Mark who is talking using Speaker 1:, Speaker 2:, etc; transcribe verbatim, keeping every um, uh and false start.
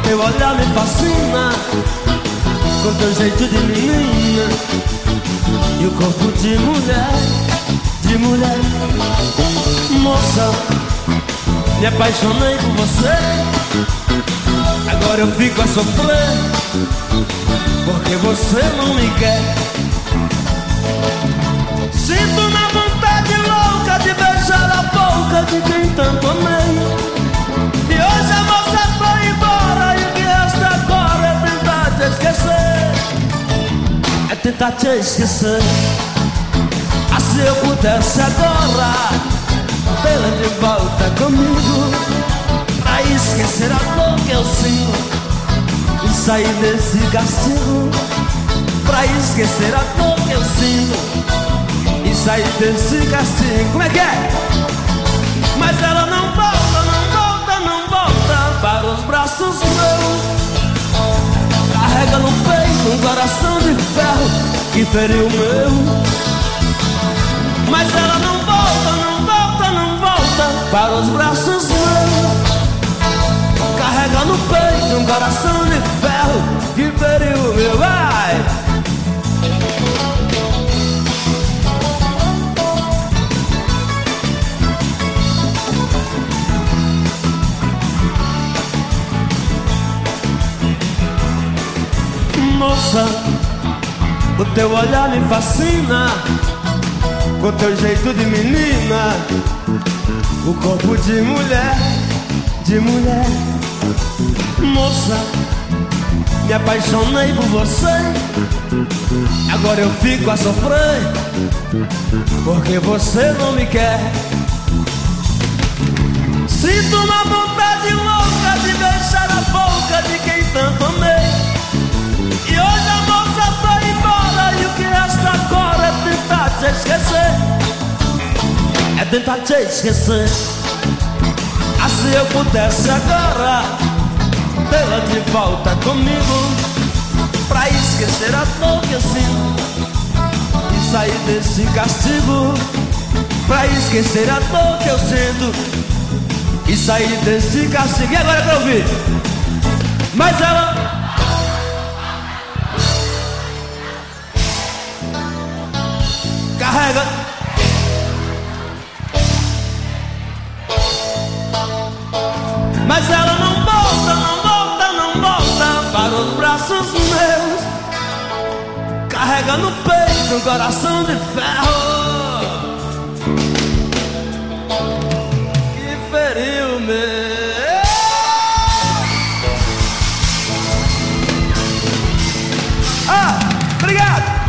Speaker 1: teu olhar me fascina, com teu jeito de menina e o corpo de mulher, de mulher. Moça, me apaixonei por você, agora eu fico a sofrer, porque você não me quer. Sinto na vontade louca de beijar a boca de quem tanto amei. E hoje a moça foi embora e o que resta agora é tentar te esquecer. É tentar te esquecer. Ah, se eu pudesse agora tê-la de volta comigo, pra esquecer a dor que eu sinto e sair desse castigo. Pra esquecer a dor que eu sinto e sair desse castigo. Como é que é? Mas ela não volta, não volta, não volta para os braços meus. Carrega no peito um coração de ferro que feriu o meu. Mas ela não volta, não volta, não volta para os braços meus. Carrega no peito um coração de ferro que feriu o meu. Vai! Moça, o teu olhar me fascina, com teu jeito de menina, o corpo de mulher, de mulher. Moça, me apaixonei por você, agora eu fico a sofrer, porque você não me quer. Sinto uma vontade louca de beijar a boca de quem tanto amei. E hoje a moça foi embora e o que resta agora é tentar te esquecer. É tentar te esquecer. Ah, se eu pudesse agora tê-la de volta comigo, pra esquecer a dor que eu sinto e sair desse castigo. Pra esquecer a dor que eu sinto e sair desse castigo. E agora pra ouvir? Mas ela... Carrega. Mas ela não volta, não volta, não volta para os braços meus. Carrega no peito um coração de ferro que feriu o meu. Ah, obrigado.